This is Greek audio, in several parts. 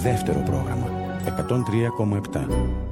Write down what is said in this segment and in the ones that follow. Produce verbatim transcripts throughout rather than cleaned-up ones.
δεύτερο πρόγραμμα εκατόν τρία κόμμα επτά.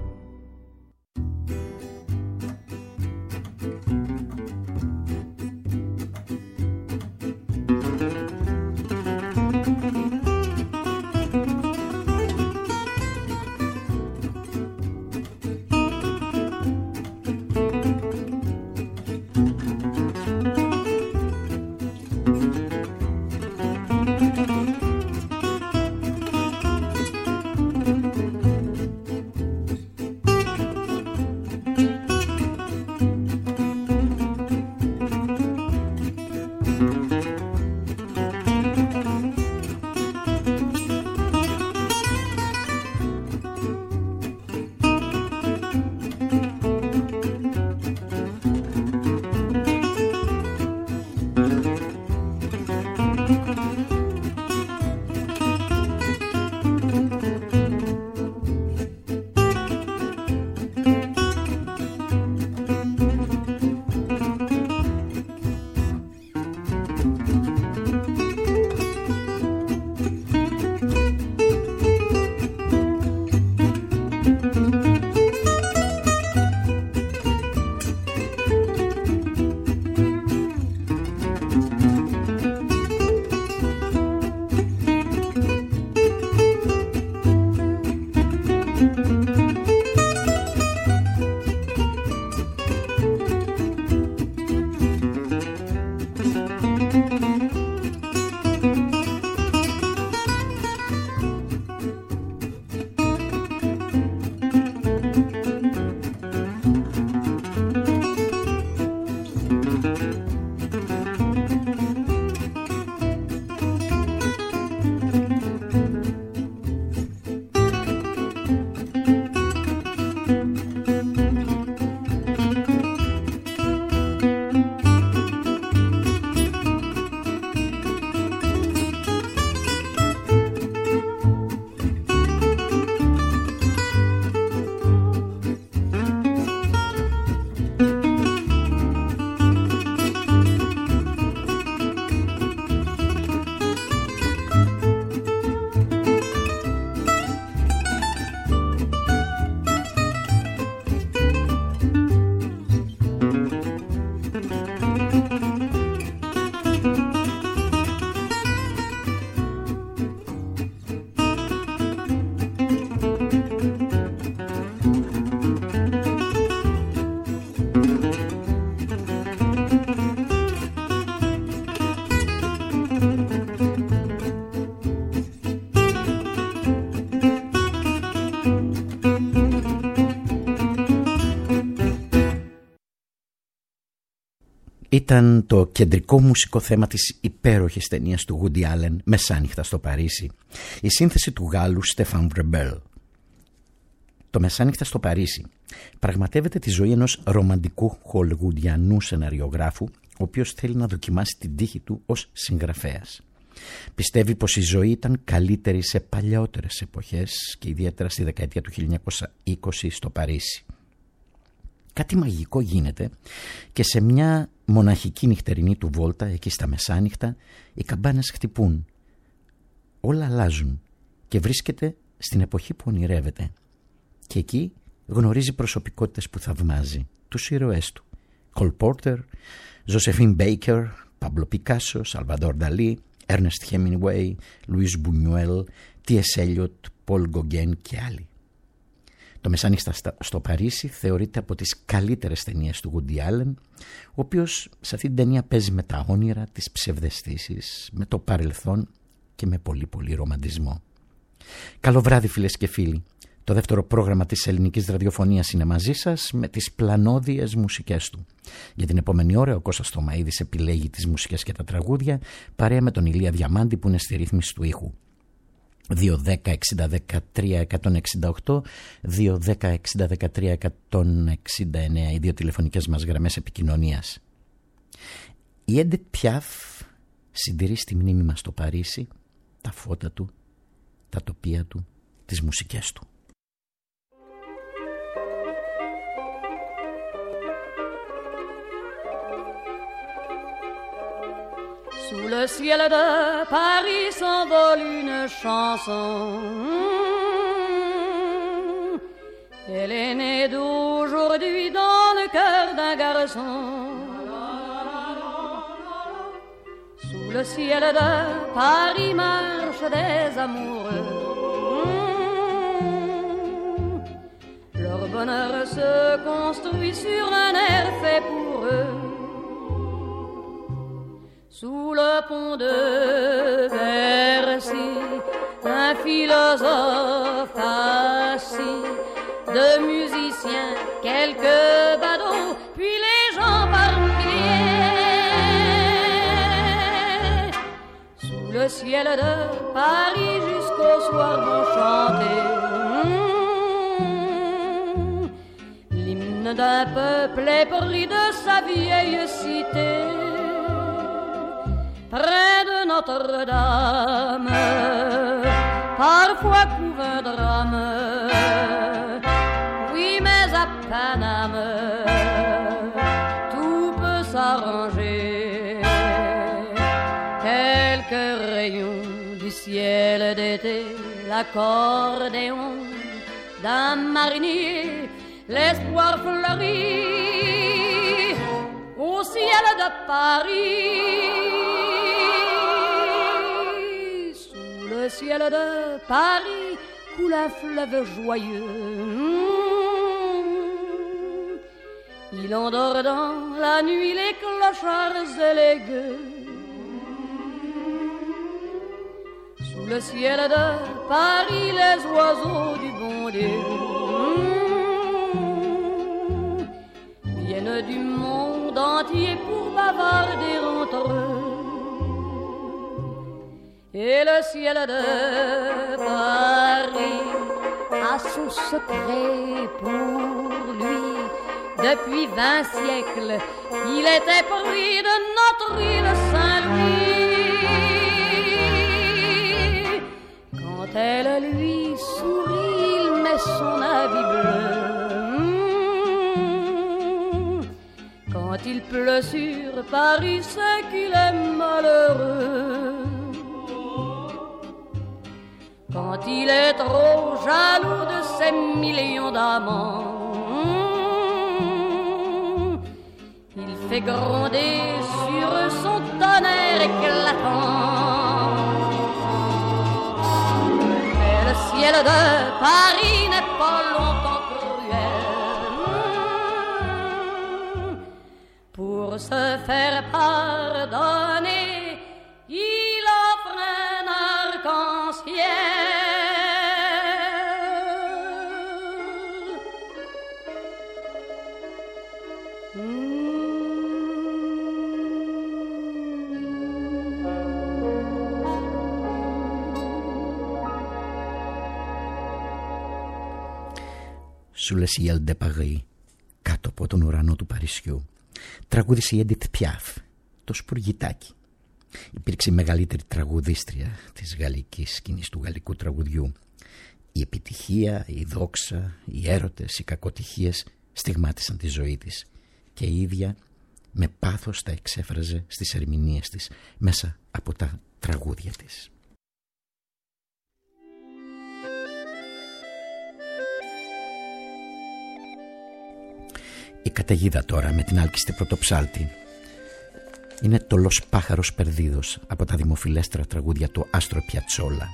Ήταν το κεντρικό μουσικό θέμα της υπέροχης ταινίας του Woody Allen «Μεσάνυχτα στο Παρίσι», η σύνθεση του Γάλλου Στέφαν Βρεμπέλ. Το «Μεσάνυχτα στο Παρίσι» πραγματεύεται τη ζωή ενός ρομαντικού χολιγουντιανού σεναριογράφου, ο οποίος θέλει να δοκιμάσει την τύχη του ως συγγραφέας. Πιστεύει πως η ζωή ήταν καλύτερη σε παλαιότερες εποχές και ιδιαίτερα στη δεκαετία του χίλια εννιακόσια είκοσι στο Παρίσι. Κάτι μαγικό γίνεται και σε μια μοναχική νυχτερινή του βόλτα, εκεί στα μεσάνυχτα, οι καμπάνες χτυπούν. Όλα αλλάζουν και βρίσκεται στην εποχή που ονειρεύεται. Και εκεί γνωρίζει προσωπικότητες που θαυμάζει, τους ήρωές του. Κολ Πόρτερ, Ζοσεφίν Μπέικερ, Παμπλο Πικάσο, Σαλβαντόρ Νταλί, Έρνεστ Χέμινγκουέι, Λουίς Μπουνιουέλ, Τι Ες Έλιοτ, Πολ Γκογκέν και άλλοι. Το «Μεσάνυχτα στο Παρίσι» θεωρείται από τις καλύτερες ταινίες του Woody Allen, ο οποίος σε αυτή την ταινία παίζει με τα όνειρα, τις ψευδαισθήσεις, με το παρελθόν και με πολύ πολύ ρομαντισμό. Καλό βράδυ φίλες και φίλοι. Το δεύτερο πρόγραμμα της ελληνικής ραδιοφωνίας είναι μαζί σας με τις πλανόδιες μουσικές του. Για την επόμενη ώρα ο Κώστας Θωμαΐδης επιλέγει τις μουσικές και τα τραγούδια παρέα με τον Ηλία Διαμάντη που είναι στη ρύθμιση του ήχου. δύο δέκα εξήντα δεκατρία εκατόν εξήντα οκτώ, δύο δέκα εξήντα δεκατρία εκατόν εξήντα εννέα, οι δύο τηλεφωνικές μας γραμμές επικοινωνίας. Η Έντιτ Πιάφ συντηρεί στη μνήμη μας το Παρίσι, τα φώτα του, τα τοπία του, τις μουσικές του. Sous le ciel de Paris s'envole une chanson. Elle est née d'aujourd'hui dans le cœur d'un garçon. Sous le ciel de Paris marchent des amoureux. Leur bonheur se construit sur un air fait pour eux. Sous le pont de Bercy, un philosophe assis, de musiciens, quelques badauds, puis les gens par milliers. Sous le ciel de Paris jusqu'au soir vont chanter mmh, l'hymne d'un peuple épris de sa vieille cité. Près de Notre-Dame, parfois couve un drame. Oui, mais à Paname, tout peut s'arranger. Quelques rayons du ciel d'été, l'accordéon d'un marinier, l'espoir fleurit au ciel de Paris. Le ciel de Paris coule un fleuve joyeux. Il endort dans la nuit les clochards et les gueux. Sous le ciel de Paris les oiseaux du bon Dieu viennent du monde entier pour bavarder entre eux. Et le ciel de Paris a son secret pour lui. Depuis vingt siècles, il était pris de notre île Saint-Louis. Quand elle lui sourit, il met son habit bleu. Quand il pleut sur Paris, c'est qu'il est malheureux. Quand il est trop jaloux de ses millions d'amants, il fait gronder sur eux son tonnerre éclatant. Mais le ciel de Paris n'est pas longtemps cruel. Pour se faire pardonner, il offre un arc-en-ciel. Sous le ciel de Paris, κάτω από τον ουρανό του Παρισιού, τραγούδισε η Edith Piaf, το Σπουργητάκι. Υπήρξε η μεγαλύτερη τραγουδίστρια της γαλλικής σκηνής, του γαλλικού τραγουδιού. Η επιτυχία, η δόξα, οι έρωτες, οι κακοτυχίες στιγμάτισαν τη ζωή της και η ίδια με πάθος τα εξέφραζε στις ερμηνείες της μέσα από τα τραγούδια της. Η καταιγίδα τώρα με την άλκιστη πρωτοψάλτη είναι το «Λος Πάχαρος Περδίδος» από τα δημοφιλέστερα τραγούδια του Άστρο Πιατσόλα.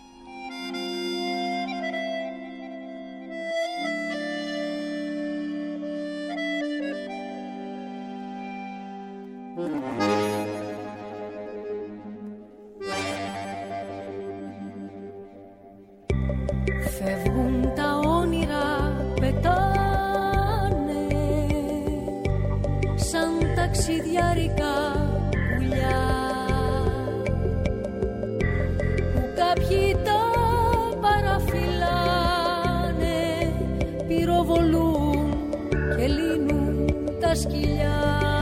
Φεύγουν τα όνειρα, πετάνε σαν ταξιδιάρικα πουλιά που κάποιοι τα παραφυλάνε, πυροβολούν και λύνουν τα σκυλιά.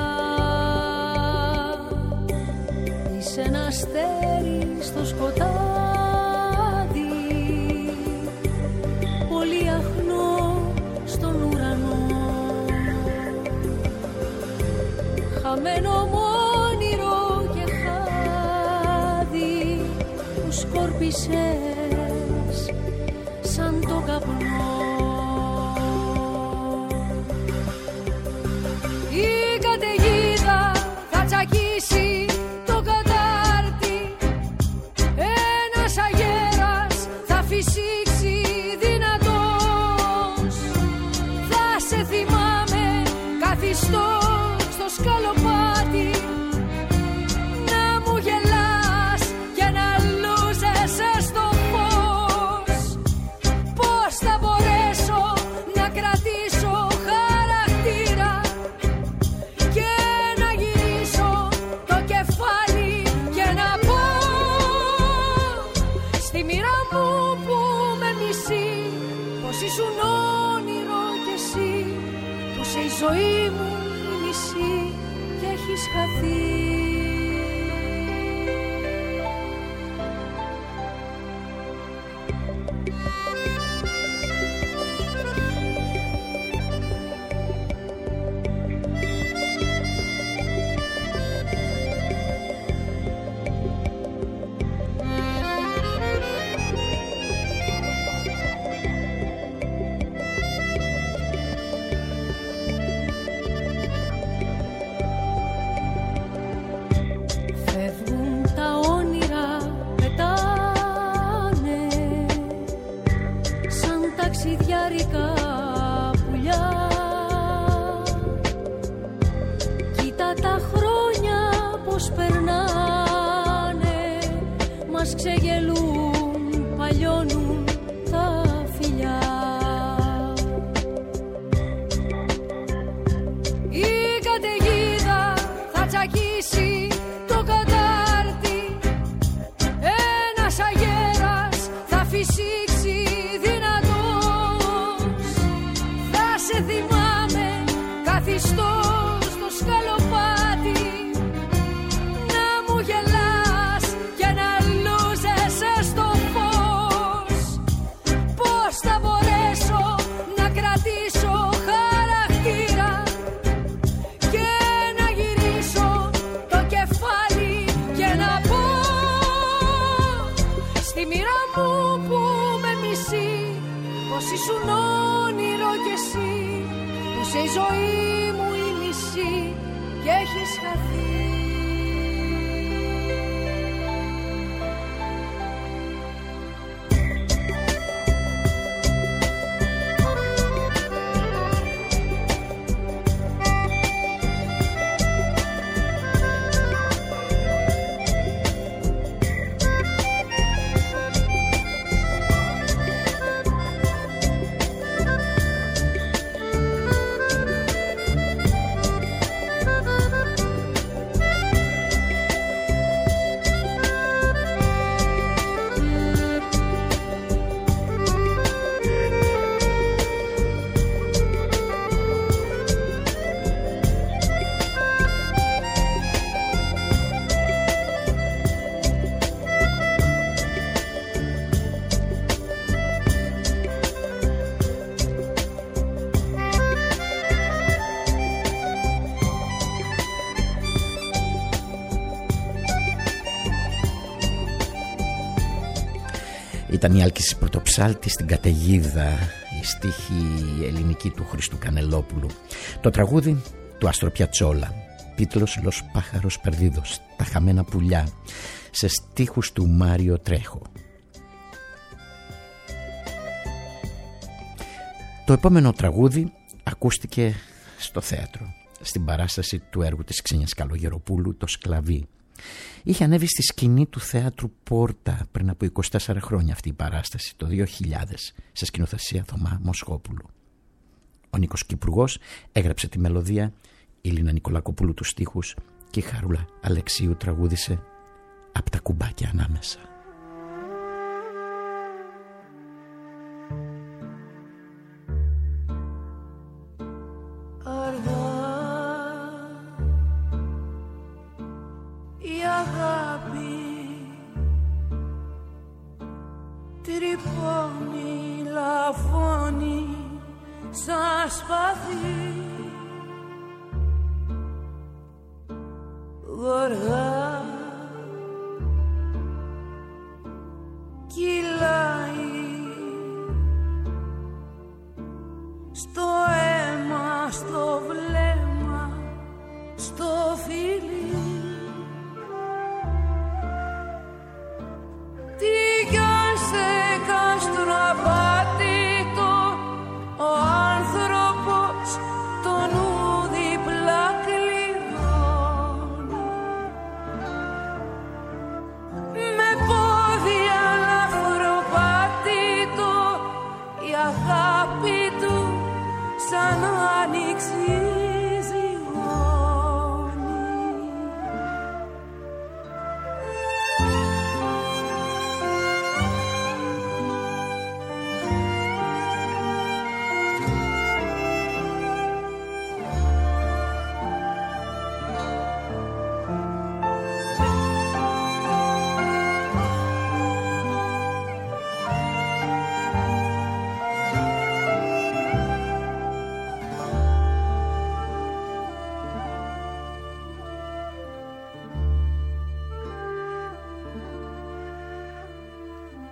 Είσαι ένα αστέρι στο σκοτάδι, πολύ αχνό στον ουρανό, χαμένο μ' όνειρο και χάρη, σβήσες σαν το καπνό. Η καταιγίδα θα τσακίσει το κατάρτι, ένας αγέρας θα φυσήξει δυνατός. Θα σε θυμάμαι καθιστό στο σκαλοπάτι, να μου γελάς και να λούζεσαι στο φως. Πώς θα μπορέσω να κρατήσω χαρακτήρα και να γυρίσω το κεφάλι και να πω στη μοίρα μου που με μισεί, πως ήσουν όνειρο κι εσύ, που σε η ζωή μου η μισή και έχεις χαθεί. Ξεγελούν, παλιώνουν τα φιλιά. Η καταιγίδα θα τσακίσει το κατάρτι, ένας αγέρας θα φυσήξει δυνατός. Θα σε θυμάμαι καθιστό στο σκαλοπάτι, να μου γελάς και να στο φως. Πώς θα μπορέσω να κρατήσω χαρακτήρα και να γυρίσω το κεφάλι και να πω στη μοίρα μου που με μισεί, πως ήσουν όνειρο κι εσύ, που σε η ζωή μου η μισή και έχεις χαθεί. Ήταν η άλκηση Πρωτοψάλτη στην καταιγίδα, η στίχη ελληνική του Χρήστου Κανελόπουλου. Το τραγούδι του Άστρο Πιατσόλα, τίτλος «Los pájaros perdidos», τα χαμένα πουλιά, σε στίχους του Μάριο Τρέχο. Το επόμενο τραγούδι ακούστηκε στο θέατρο, στην παράσταση του έργου της Ξένιας Καλογεροπούλου, «Το Σκλαβί». Είχε ανέβει στη σκηνή του θέατρου Πόρτα πριν από είκοσι τέσσερα χρόνια αυτή η παράσταση, το δύο χιλιάδες, σε σκηνοθεσία Θωμά Μοσχόπουλου. Ο Νίκος Κυπουργός έγραψε τη μελωδία, η Λίνα Νικολακοπούλου τους στίχους και η Χαρούλα Αλεξίου τραγούδισε «Απ' τα κουμπάκια ανάμεσα». Τρυπώνει, λαφώνει σαν σπαθί, γοργά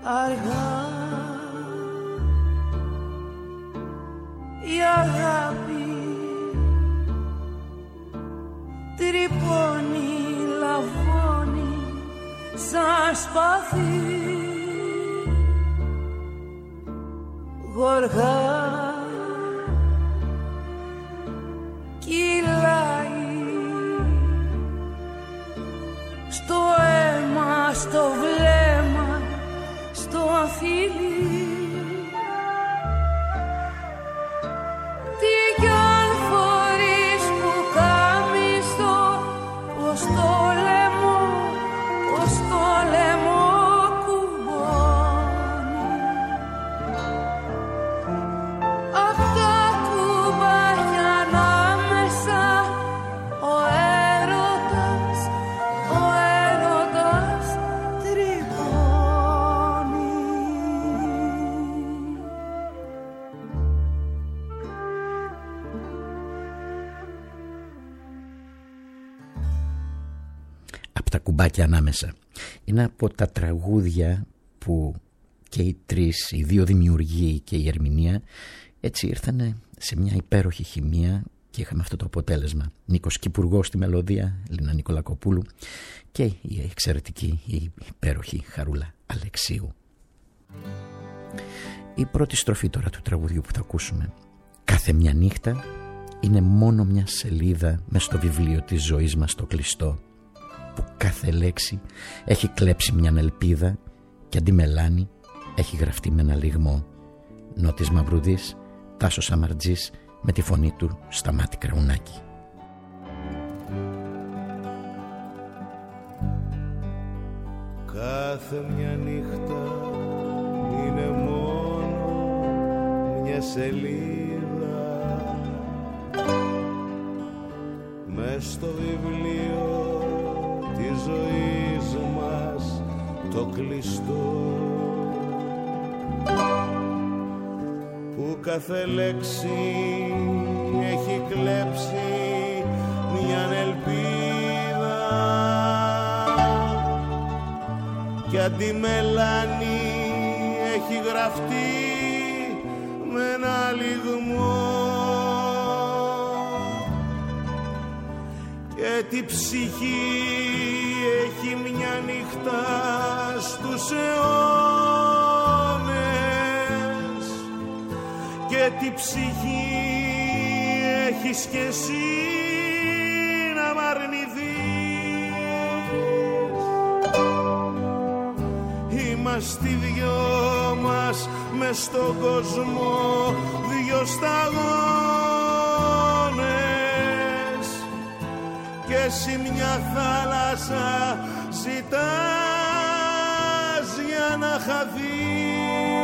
αργά η αγάπη τρυπώνει, λαβώνει σαν σπαθί γοργά κυλάει στο αίμα, στο βλέμμα, στο αφίλι. Τι κι αν φορείς που κάμιστο, πως το λαιμό, πως το λαιμό κουμπώνει. Αυτά κουμπάκια ανάμεσα, ο έρωτας, ο έρωτας τρυπώνει. Από τα κουμπάκια ανάμεσα είναι από τα τραγούδια που και οι τρεις, οι δύο δημιουργοί και η ερμηνεία έτσι ήρθανε σε μια υπέροχη χημεία και είχαμε αυτό το αποτέλεσμα. Νίκος Κυπουργός στη μελωδία, Λίνα Νικολακοπούλου και η εξαιρετική, η υπέροχη Χαρούλα Αλεξίου. Η πρώτη στροφή τώρα του τραγουδιού που θα ακούσουμε. Κάθε μια νύχτα είναι μόνο μια σελίδα μες στο βιβλίο της ζωής μας το κλειστό, που κάθε λέξη έχει κλέψει μια ελπίδα και αντί μελάνη έχει γραφτεί με ένα λιγμό. Νότης Μαυρουδής, Τάσος Αμαρτζής με τη φωνή του Σταμάτη Κραουνάκη. Κάθε μια νύχτα είναι μόνο μια σελίδα μες στο βιβλίο της ζωής μας το κλειστό, που κάθε λέξη έχει κλέψει μια ελπίδα και αντί μελάνη έχει γραφτεί με ένα λιγμό. Και τη ψυχή έχει μια νύχτα στους αιώνες και τη ψυχή έχεις κι εσύ να μ' αρνηθείς. Είμαστε οι δυο μας μες στον κόσμο, δυο σταγόνες και εσύ μια θάλασσα ζητάς για να χαθείς.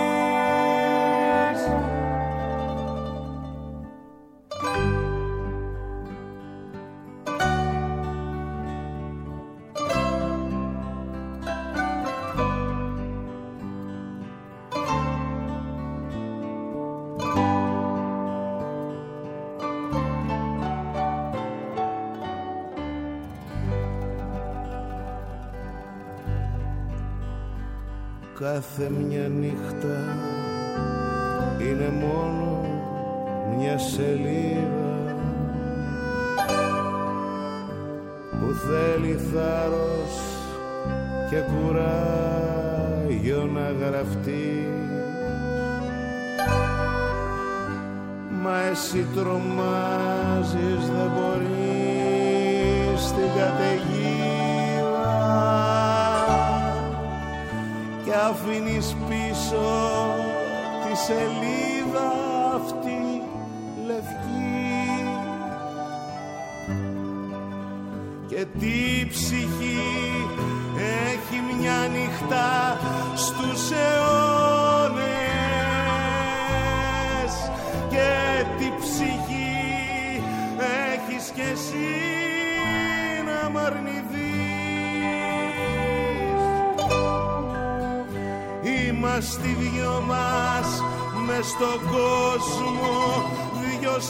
Κάθε μια νύχτα είναι μόνο μια σελίδα που θέλει θάρρος και κουράγιο να γραφτεί. Μα εσύ τρομάζεις, δεν μπορείς την καταιγίδα και αφήνεις πίσω τη σελίδα αυτή λευκή και τι ψυχή έχει μια νύχτα στους αιώνες και τι ψυχή έχεις κι εσύ να μ' αρνηθείς. Είμαστε οι δυο μας μες στον κόσμο, δυο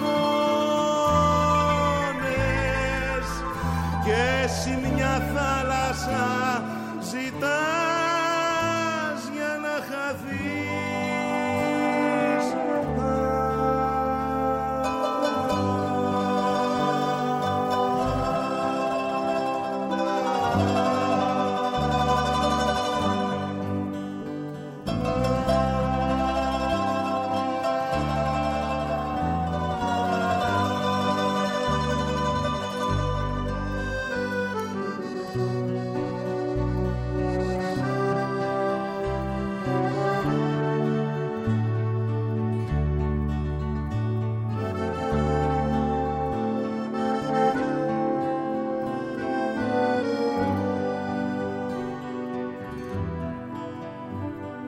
σταγόνες και εσύ μια θάλασσα ζητάς για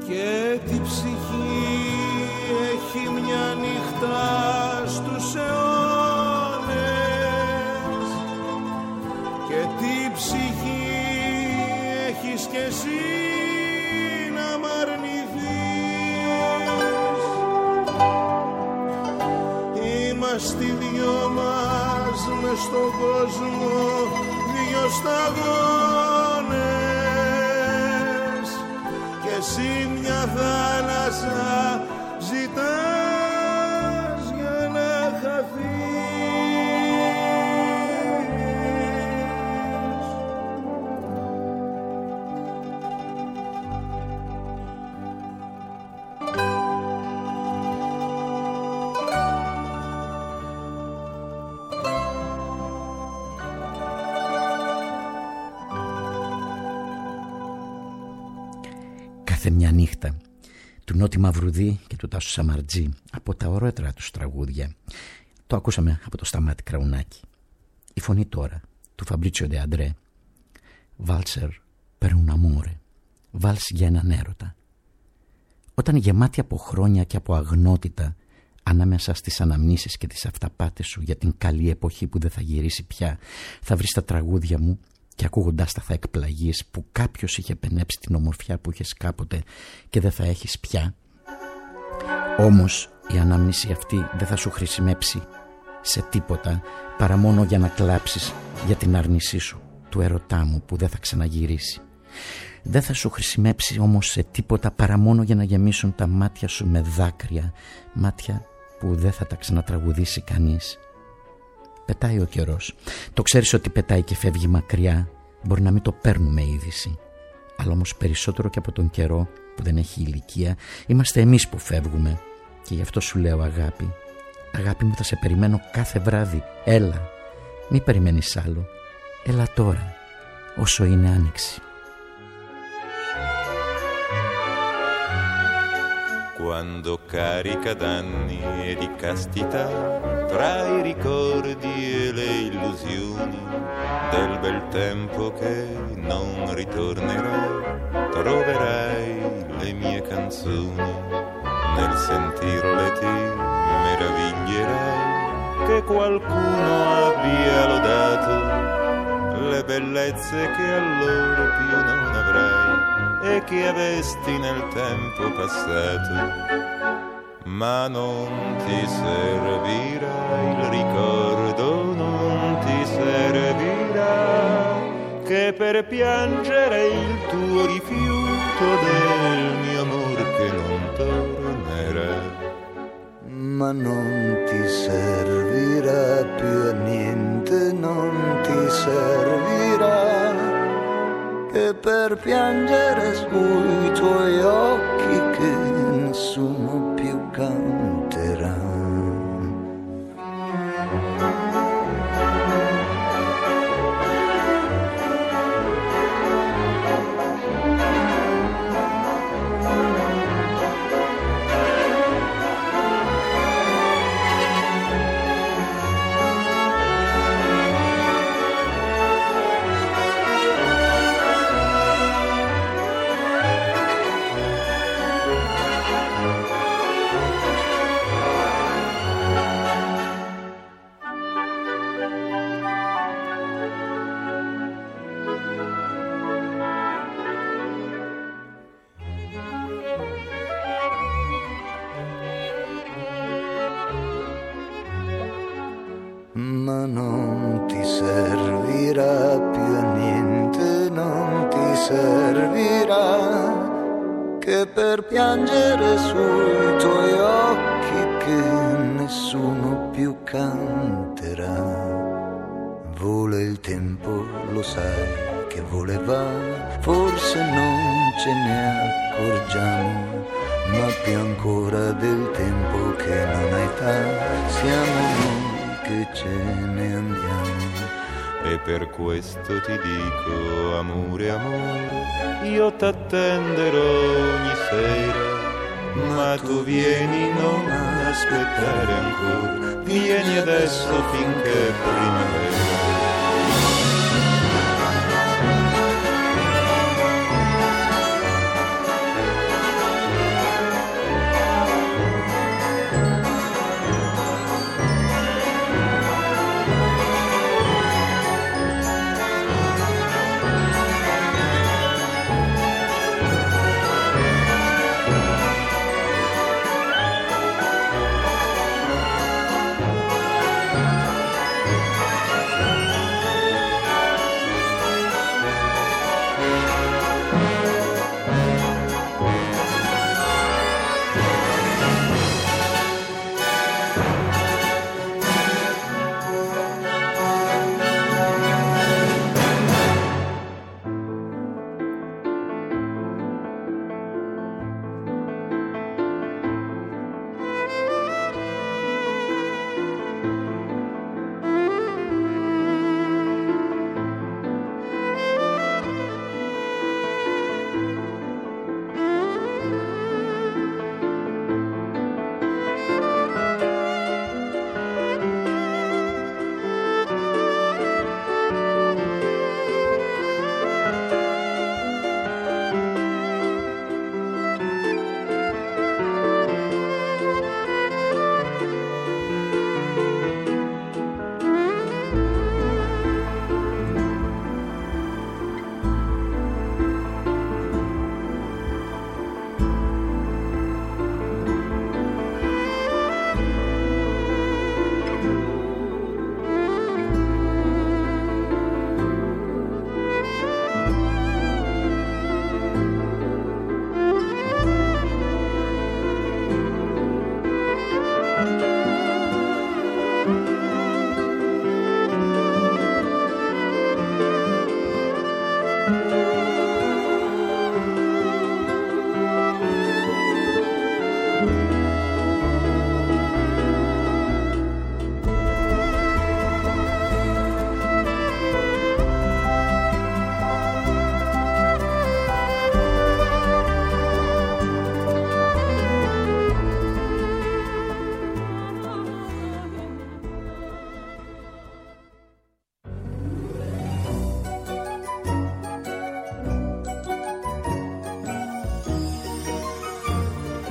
και τη ψυχή έχει μια νύχτα στους αιώνες και τη ψυχή έχεις κι εσύ να μ' αρνηθείς. Είμαστε οι δυο μας μες στον κόσμο, δυο σταγόνες και εσύ μια θάλασσα ζητάς για να χαθείς. Κάθε μια νύχτα του Νότι Μαυρουδή και του Τάσου Σαμαρτζή, από τα ωραίτερα τους τραγούδια. Το ακούσαμε από το Σταμάτη Κραουνάκη. Η φωνή τώρα του Φαμπρίτσιο Ντε Αντρέ. Βάλσερ per un amore, βάλς για έναν έρωτα. Όταν γεμάτη από χρόνια και από αγνότητα, ανάμεσα στις αναμνήσεις και τις αυταπάτες σου για την καλή εποχή που δεν θα γυρίσει πια, θα βρεις τα τραγούδια μου και ακούγοντάς τα θα εκπλαγείς που κάποιος είχε πενέψει την ομορφιά που είχες κάποτε και δεν θα έχεις πια. Όμως η ανάμνηση αυτή δεν θα σου χρησιμεύσει σε τίποτα παρά μόνο για να κλάψεις για την άρνησή σου του ερωτά μου που δεν θα ξαναγυρίσει. Δεν θα σου χρησιμεύσει όμως σε τίποτα παρά μόνο για να γεμίσουν τα μάτια σου με δάκρυα, μάτια που δεν θα τα ξανατραγουδήσει κανείς. Πετάει ο καιρός. Το ξέρεις ότι πετάει και φεύγει μακριά. Μπορεί να μην το παίρνουμε είδηση. Αλλά όμως περισσότερο και από τον καιρό που δεν έχει ηλικία, είμαστε εμείς που φεύγουμε. Και γι' αυτό σου λέω αγάπη. Αγάπη μου, θα σε περιμένω κάθε βράδυ. Έλα. Μη περιμένεις άλλο. Έλα τώρα, όσο είναι άνοιξη. Quando carica d'anni e di castità, tra i ricordi e le illusioni del bel tempo che non ritornerà, troverai le mie canzoni. Nel sentirle ti meraviglierai che qualcuno abbia lodato le bellezze che allora più non avrai e che avesti nel tempo passato, ma non ti servirà il ricordo, non ti servirà che per piangere il tuo rifiuto del mio amor che non tornerà. Ma non ti servirà più a niente, non ti servirà che per piangere sui tuoi occhi che nessuno più canterà. Ma non ti servirà più a niente, non ti servirà che per piangere sui tuoi occhi che nessuno più canterà. Vola il tempo, lo sai che voleva, forse non ce ne accorgiamo, ma più ancora del tempo che non ha età, siamo noi che ce ne andiamo. E per questo ti dico, amore, amore, io t'attenderò ogni sera, ma tu vieni, non aspettare ancora, vieni adesso finché è primavera.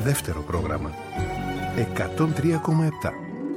Δεύτερο πρόγραμμα. εκατόν τρία κόμμα επτά.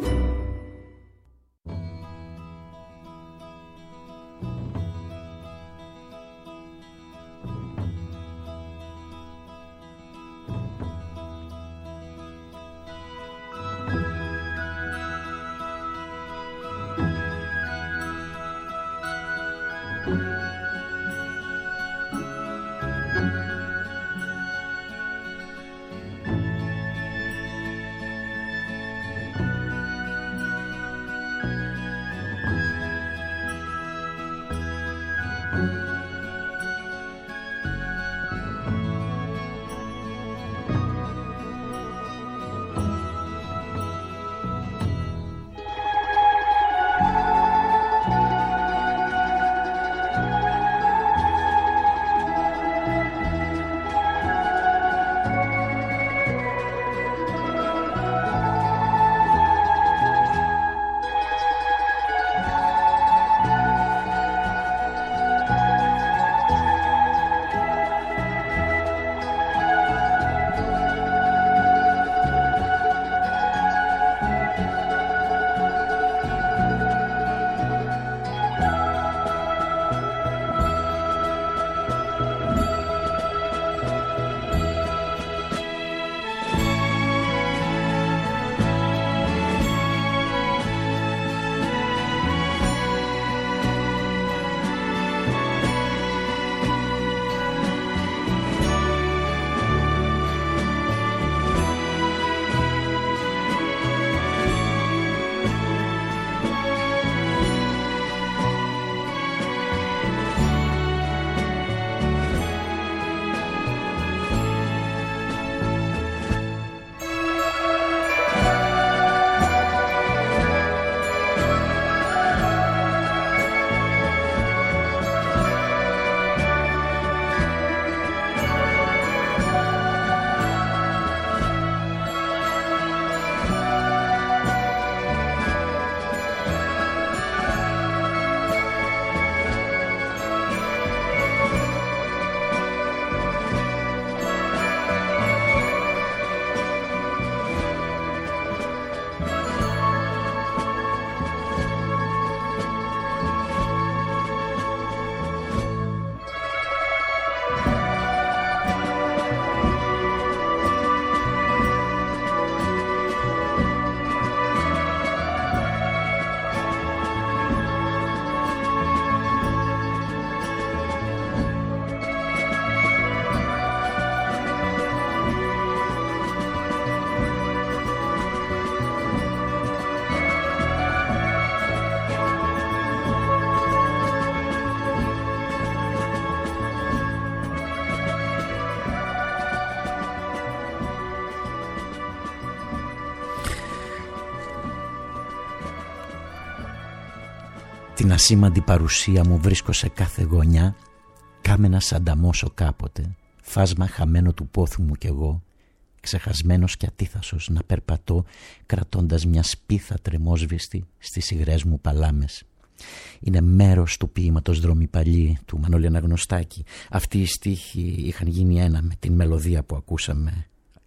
Την ασήμαντη παρουσία μου βρίσκω σε κάθε γωνιά, κάμενα σαν ανταμώσω κάποτε, φάσμα χαμένο του πόθου μου κι εγώ, ξεχασμένος και ατίθασος να περπατώ, κρατώντας μια σπίθα τρεμόσβηστη στις υγρές μου παλάμες. Είναι μέρος του ποίηματος «Δρόμοι παλιοί» του Μανώλη Αναγνωστάκη. Αυτοί οι στίχοι είχαν γίνει ένα με την μελωδία που ακούσαμε,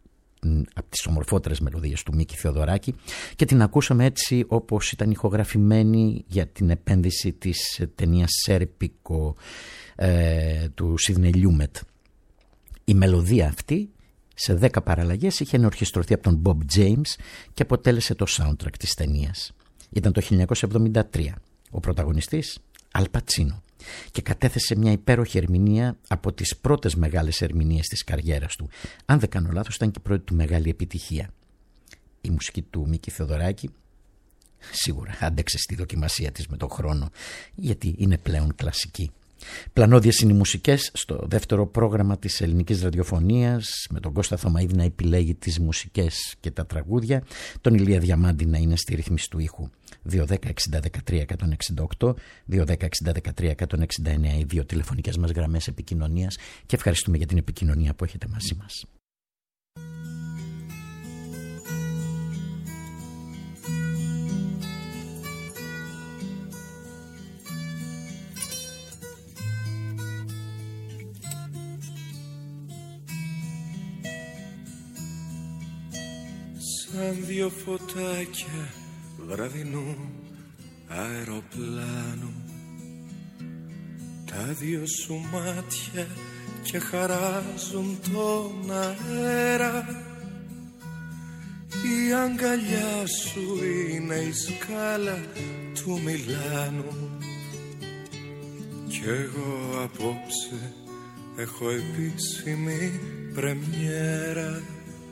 από τις ομορφότερες μελωδίες του Μίκη Θεοδωράκη, και την ακούσαμε έτσι όπως ήταν ηχογραφημένη για την επένδυση της ταινίας «Σέρπικο» ε, του Σίδνεϊ Λιούμετ. Η μελωδία αυτή σε δέκα παραλλαγές είχε ενορχιστρωθεί από τον Bob James και αποτέλεσε το soundtrack της ταινίας. Ήταν το χίλια εννιακόσια εβδομήντα τρία. Ο πρωταγωνιστής Αλ Πατσίνο, και κατέθεσε μια υπέροχη ερμηνεία από τις πρώτες μεγάλες ερμηνείες της καριέρας του. Αν δεν κάνω λάθος, ήταν και η πρώτη του μεγάλη επιτυχία. Η μουσική του Μίκη Θεοδωράκη σίγουρα άντεξε στη δοκιμασία της με τον χρόνο, γιατί είναι πλέον κλασική. Πλανώδιες είναι οι μουσικές στο δεύτερο πρόγραμμα της ελληνικής ραδιοφωνίας, με τον Κώστα Θωμαίδη να επιλέγει τις μουσικές και τα τραγούδια, τον Ηλία Διαμάντη να είναι στη ρύθμιση του ήχου. δύο δέκα εξήντα δεκατρία εκατόν εξήντα οκτώ, δύο δέκα εξήντα δεκατρία εκατόν εξήντα εννέα οι δύο τηλεφωνικές μας γραμμές επικοινωνίας, και ευχαριστούμε για την επικοινωνία που έχετε μαζί μας. σαν δυο φωτάκια βραδινού αεροπλάνου. Τα δυο σου μάτια και χαράζουν τον αέρα. Η αγκαλιά σου είναι η σκάλα του Μιλάνου. Κι εγώ απόψε έχω επίσημη πρεμιέρα.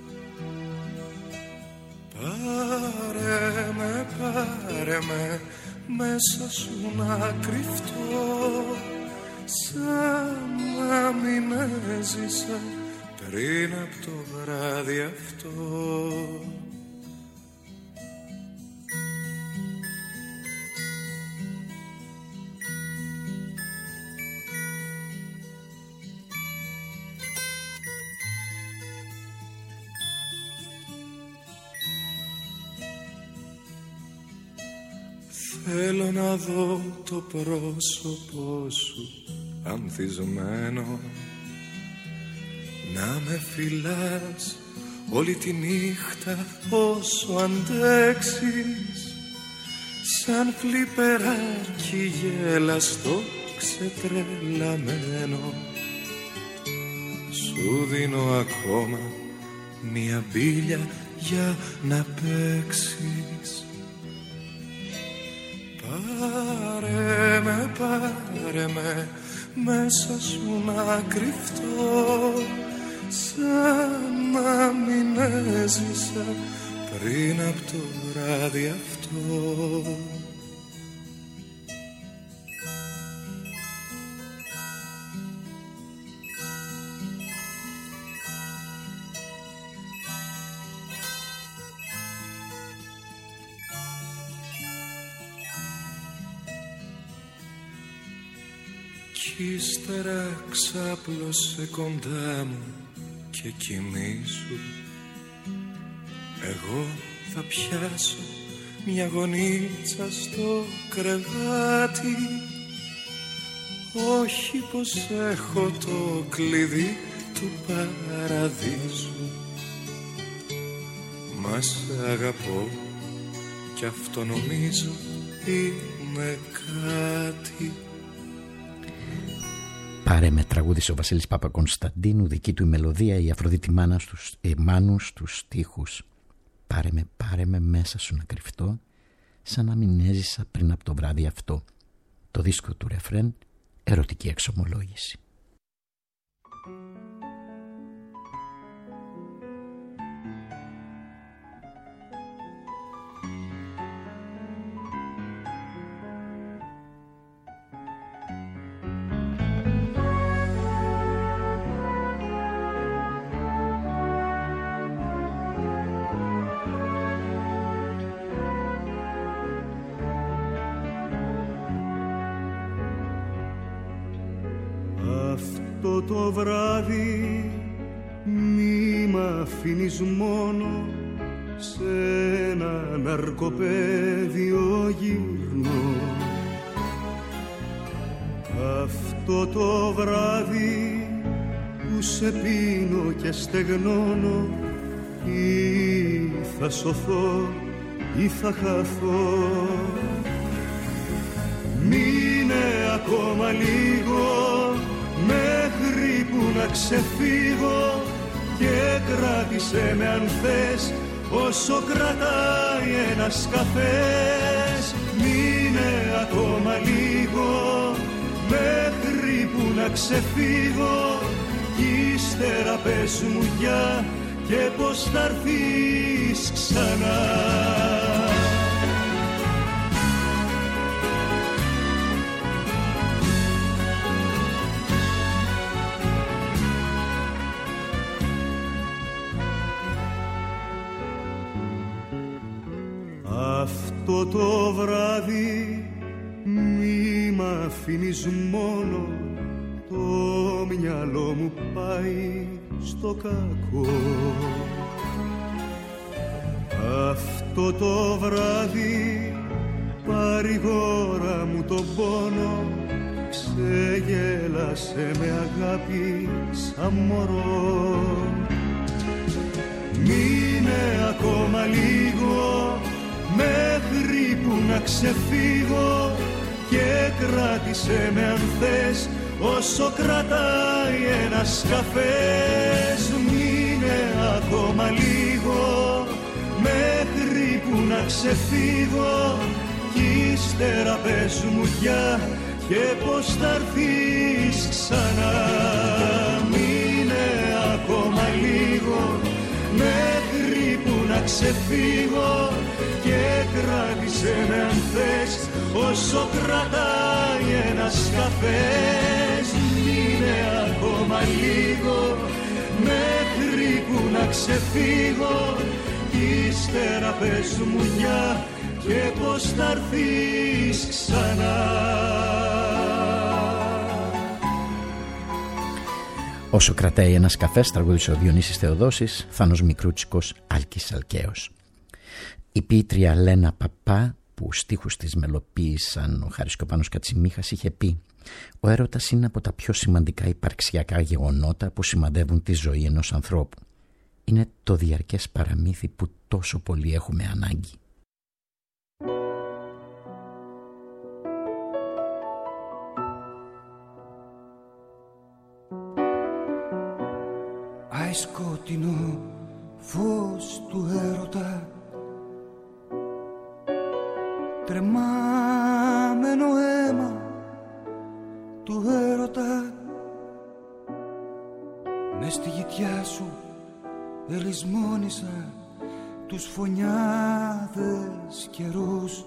Πάρε με, πάρε με, μέσα σου να κρυφτώ, σαν να μην έζησα πριν από το βράδυ αυτό. Θέλω να δω το πρόσωπό σου ανθισμένο, να με φυλάς όλη τη νύχτα όσο αντέξεις, σαν φλιπεράκι γέλαστο ξετρελαμένο. Σου δίνω ακόμα μια μπίλια για να παίξεις. Πάρε με, πάρε με, μέσα σου να κρυφτώ, σαν να μην έζησα πριν από το βράδυ αυτό. Κι ύστερα ξάπλωσε κοντά μου και κοιμήσου. Εγώ θα πιάσω μια γωνίτσα στο κρεβάτι, όχι πως έχω το κλειδί του παραδείσου. Μα σ' αγαπώ κι αυτό νομίζω είναι κάτι. Πάρε με, τραγούδισε ο Βασίλης Παπακωνσταντίνου, δική του η μελωδία, η Αφροδίτη Μάνα στους, ε, Μάνου στους στίχους. Πάρε με, πάρε με, μέσα σου να κρυφτώ, σαν να μην έζησα πριν από το βράδυ αυτό. Το δίσκο του ρεφρέν, ερωτική εξομολόγηση. Το βράδυ μη μ' αφήνεις μόνο, σε ένα ναρκοπαίδιο γυρνώ. Αυτό το βράδυ που σε πίνω και στεγνώνω, ή θα σωθώ ή θα χαθώ. Μείνε ακόμα λίγο μέχρι που να ξεφύγω και κράτησε με αν θες όσο κρατάει ένας καφές. Μείνε ακόμα λίγο μέχρι που να ξεφύγω κι ύστερα πες μου γεια και πως θα έρθεις ξανά. Αυτό το βράδυ μη μ' αφήνεις μόνο, το μυαλό μου πάει στο κακό. Αυτό το βράδυ παρηγόρα μου τον πόνο, ξεγέλασε με αγάπη σαν μωρό. Μείνε ακόμα λίγο να ξεφύγω και κράτησε με αν θες όσο κρατάει ένας καφές. Μείνε ακόμα λίγο μέχρι που να ξεφύγω κι ύστερα πες μου πια και πως θα έρθεις ξανά. Μείνε ακόμα λίγο μέχρι που να ξεφύγω και κράτησε με αν θες όσο κρατάει ένας καφές. Μείνε ακόμα λίγο μέχρι που να ξεφύγω κι ύστερα πες μου μια και πως θα έρθεις ξανά. Όσο κρατάει ένας καφές, τραγούδισε ο Διονύσης Θεοδόσης, Θάνος Μικρούτσικος, Άλκης Αλκαίος. Η ποίτρια Λένα Παπά, που στίχους της μελοποίησαν ο Χάρης και ο Πάνος Κατσιμίχας, είχε πει: «Ο έρωτας είναι από τα πιο σημαντικά υπαρξιακά γεγονότα που σημαδεύουν τη ζωή ενός ανθρώπου. Είναι το διαρκές παραμύθι που τόσο πολύ έχουμε ανάγκη». Άι σκοτεινό φως του έρωτα, τρεμάμενο αίμα του έρωτα, μες στη γητιά σου ελισμόνισα τους φωνιάδες καιρούς.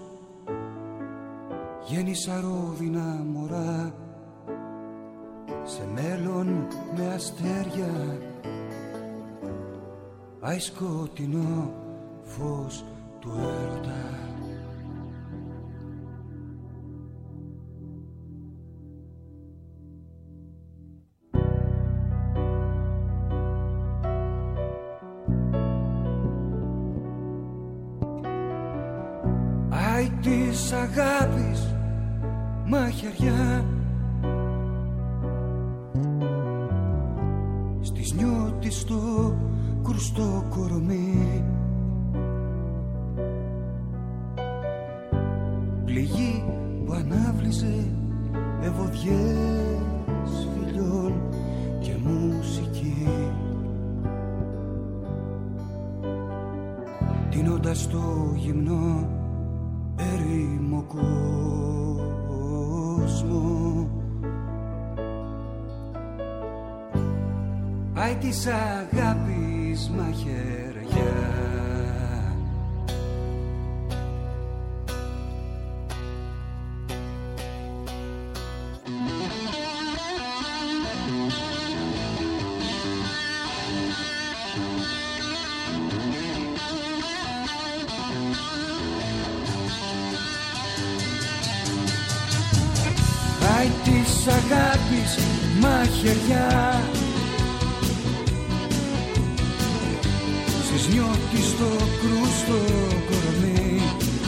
Γέννησα ρόδινα μωρά σε μέλλον με αστέρια. Άι σκοτεινό φως του έρωτα. Άι της αγάπης μαχαιριά, στις νιώτης στο κρουστό κορμί, πληγή που ανάβλησε ευωδιές φιλιών και μουσική, τίνοντας το γυμνό έρημο κόσμο. Άι της αγάπης μαχαιριά, άι της αγάπης μαχαιριά, στις νιώτης στο κρούστο κορμί,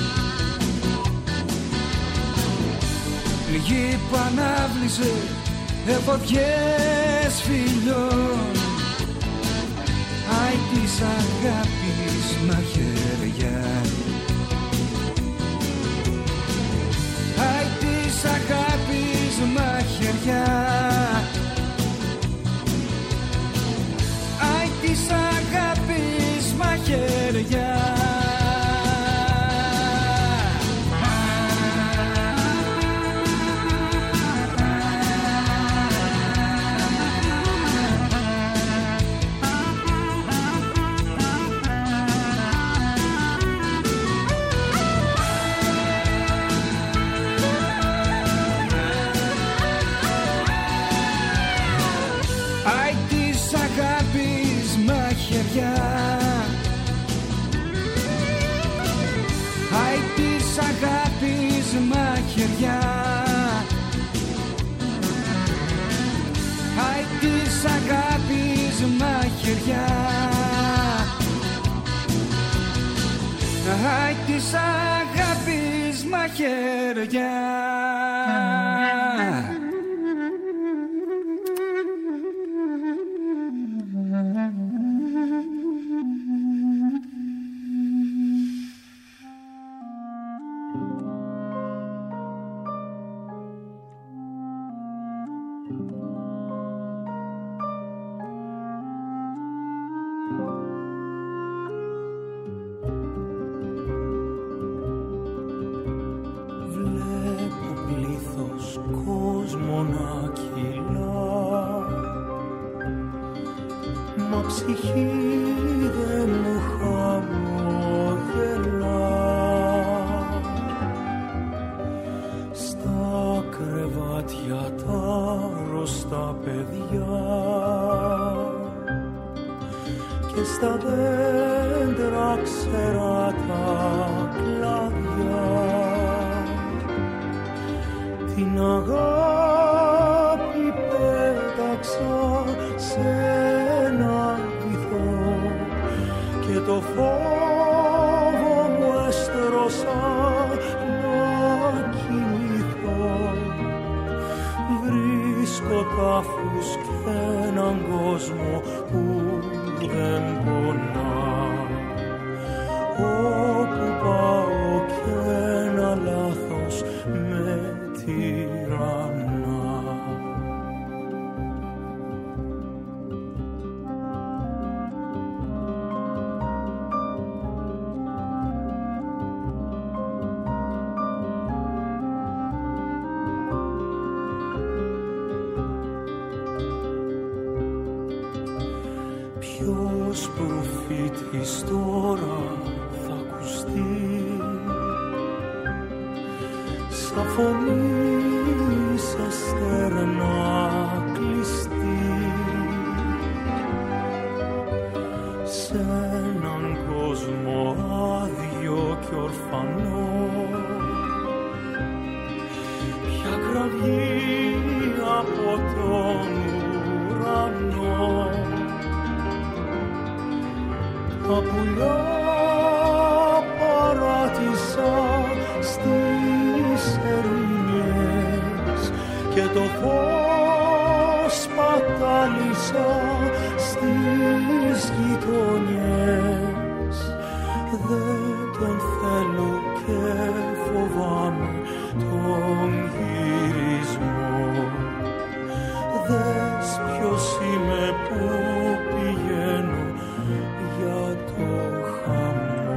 πληγή που ανάβλησε ευωδιές φιλιών. Άι της αγάπης μαχαιριά, άι της αγάπης μαχαιριά, άι της αγάπης μαχαιριά. Άι της αγάπης μαχαιριά, άι της αγάπης μαχαιριά, άι της αγάπης μαχαιριά, άι της αγάπης μαχαιριά. μα ψυχή δεν μου χαμογελά. Στα κρεβάτια τα αρρωστά παιδιά και στα δέντρα ξερά τα κλάδια την αγάπη πέταξα σε ένα βυθό και το φόβο μου έστρωσα να κοιμηθώ. Βρίσκω τάφους και έναν κόσμο που δεν πονά, όπου πάω κι ένα λάθος με τυραννά. Ποιος προφήτης τώρα θα ακουστεί σαν φωνή σε στέρνα κλειστή, σε έναν κόσμο άδειο κι ορφανό, ποια κραυγή από τον ουρανό. Τα πουλιά παράτησα στις ερημιές και το φως πατάλησα στις γειτονιές. Δεν τον θέλω και φοβάμαι τον γυρισμό. Δες ποιος είμαι που πηγαίνω για το χαμό.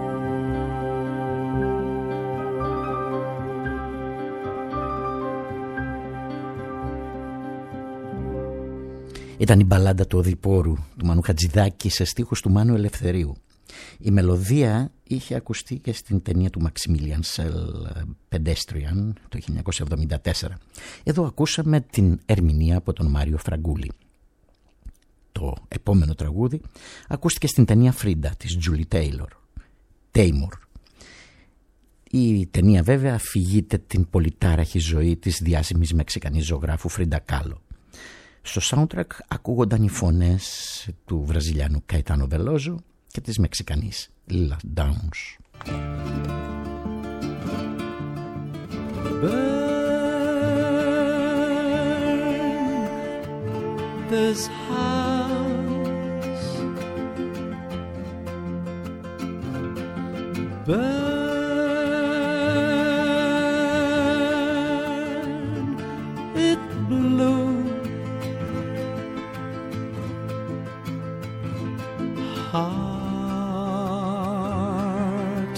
Ήταν η μπαλάντα του Οδυπόρου του Μανού Χατζηδάκη σε στίχους του Μάνου Ελευθερίου. Η μελωδία είχε ακουστεί και στην ταινία του Μαξιμίλιαν Σελ Pedestrian το χίλια εννιακόσια εβδομήντα τέσσερα. Εδώ ακούσαμε την ερμηνεία από τον Μάριο Φραγκούλη. Το επόμενο τραγούδι ακούστηκε στην ταινία Φρίντα της Τζούλι Τέιλορ, Τέιμορ. Η ταινία βέβαια αφηγείται την πολυτάραχη ζωή της διάσημης Μεξικανής ζωγράφου Φρίντα Κάλο. Στο soundtrack ακούγονταν οι φωνές του Βραζιλιάνου Καϊτάνο Βελόζο και της Μεξικανής Λίλα Ντάουνς. This house, burn it blue, heart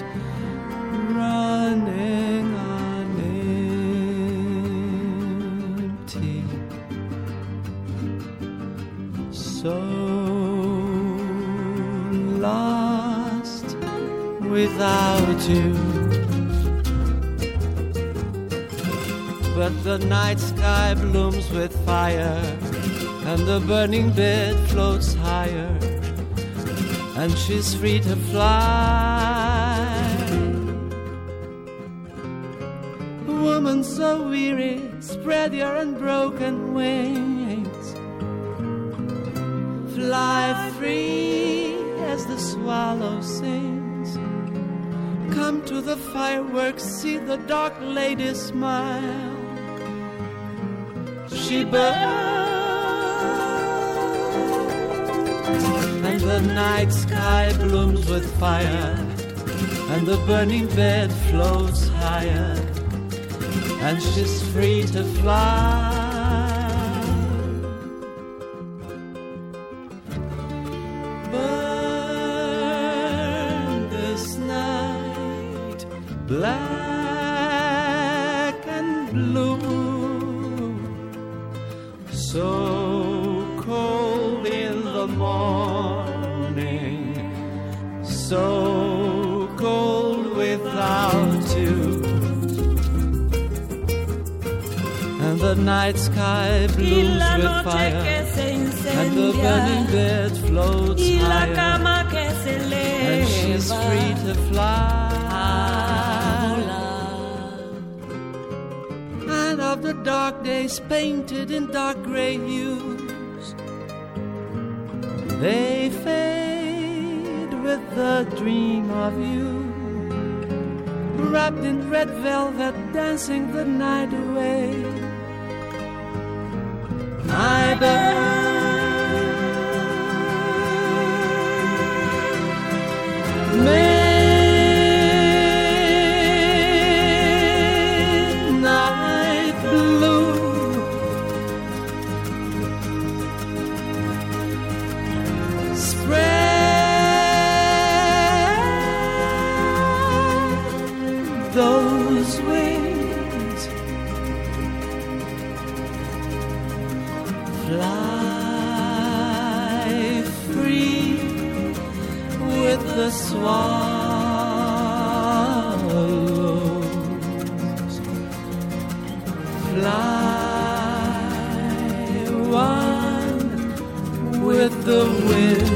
running on empty. So lost without you, but the night sky blooms with fire, and the burning bed floats higher, and she's free to fly. Woman so weary, spread your unbroken wings, fly free as the swallow sings. Come to the fireworks, see the dark lady smile. She burns, and the night sky blooms with fire, and the burning bed floats higher, and she's free to fly. Black and blue, so cold in the morning, so cold without you, and the night sky blooms with fire, and the burning bed floats higher, and she's free to fly. And of the dark days painted in dark gray hues, they fade with the dream of you, wrapped in red velvet, dancing the night away. I burn midnight blue, spread those wings, fly free with the swallows, fly one with the wind.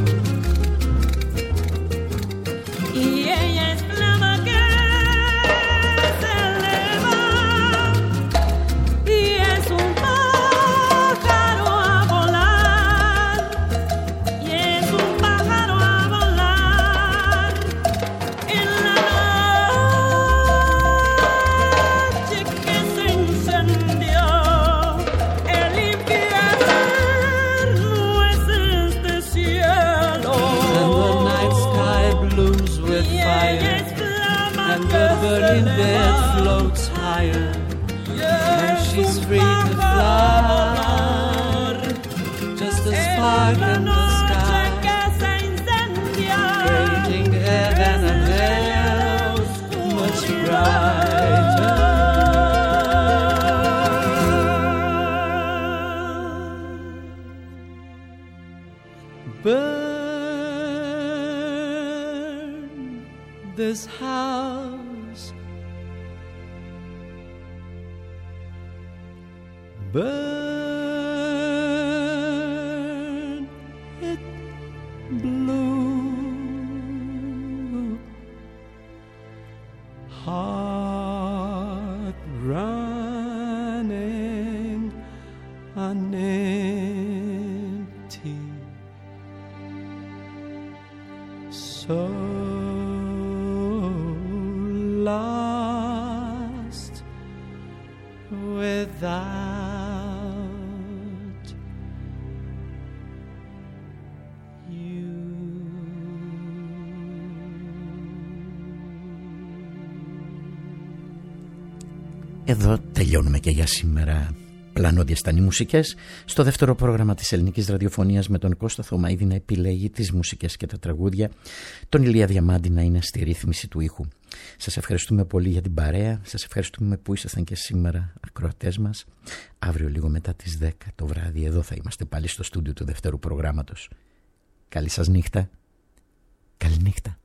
Burning bed floats higher, and she's free to fly, just a spark in the sky, creating heaven and hell much brighter. Burn this house, burn it blue, heart running on empty, so lost without you. Εδώ τελειώνουμε και για σήμερα. Πλανόδιασταν οι μουσικές στο δεύτερο πρόγραμμα της ελληνικής ραδιοφωνίας, με τον Κώστα Θωμαίδη να επιλέγει τις μουσικές και τα τραγούδια, τον Ηλία Διαμάντη να είναι στη ρύθμιση του ήχου. Σας ευχαριστούμε πολύ για την παρέα, σας ευχαριστούμε που ήσασταν και σήμερα ακροατές μας. Αύριο λίγο μετά τις δέκα το βράδυ εδώ θα είμαστε πάλι στο στούντιο του δεύτερου προγράμματος. Καλή σας νύχτα. Καλή νύχτα.